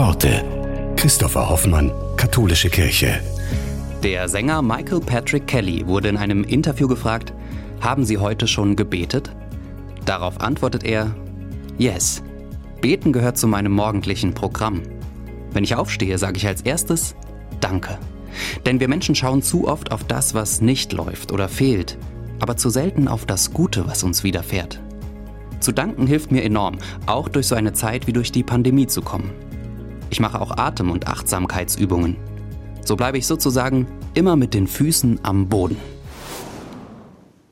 Worte. Christopher Hoffmann, Katholische Kirche. Der Sänger Michael Patrick Kelly wurde in einem Interview gefragt, haben Sie heute schon gebetet? Darauf antwortet er, yes. Beten gehört zu meinem morgendlichen Programm. Wenn ich aufstehe, sage ich als erstes Danke. Denn wir Menschen schauen zu oft auf das, was nicht läuft oder fehlt, aber zu selten auf das Gute, was uns widerfährt. Zu danken hilft mir enorm, auch durch so eine Zeit wie durch die Pandemie zu kommen. Ich mache auch Atem- und Achtsamkeitsübungen. So bleibe ich sozusagen immer mit den Füßen am Boden.